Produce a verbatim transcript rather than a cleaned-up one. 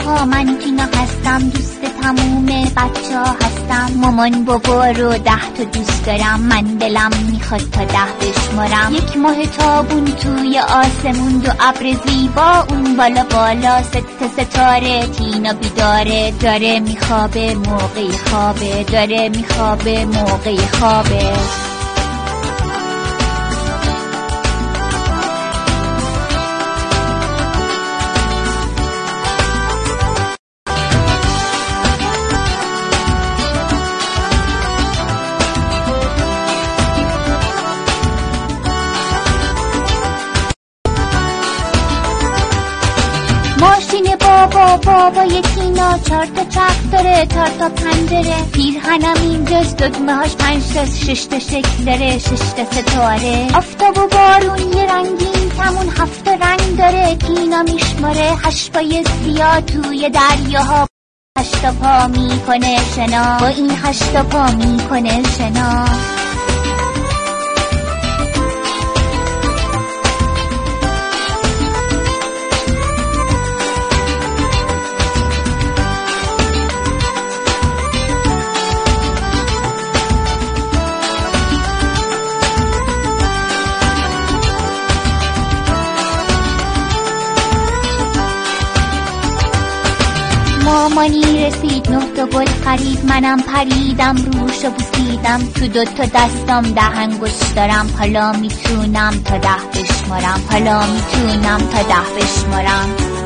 ها، من تینا هستم، دوست تموم بچه ها هستم. مامان بابا رو ده تا دوست دارم، من دلم میخواد تا ده بشمارم. یک ماه تابون توی آسمون، دو ابر زیبا اون بالا بالا، ست ستاره تینا بیداره، داره میخوابه موقع خوابه، داره میخوابه موقع خوابه. ماشین بابا بابای تینا، چهار تا چرخ داره، چهار تا پنجره، پیرهنم اینجاست، دگمه هاش پنج تاست، شش تا شکل داره، شش تا ستاره. آفتاب و بارون یه رنگین کمون، هفت تا رنگ داره، تینا میشماره. هشت پای سیاه توی دریاها، هشت تا پا میکنه شنا، با این هشت تا پا میکنه شنا. مامانی رسید، نه تا گل خرید، منم پریدم روشو بوسیدم. تو دو تا دستام ده انگشت دارم، حالا میتونم تا ده بشمارم، حالا میتونم تا ده بشمارم.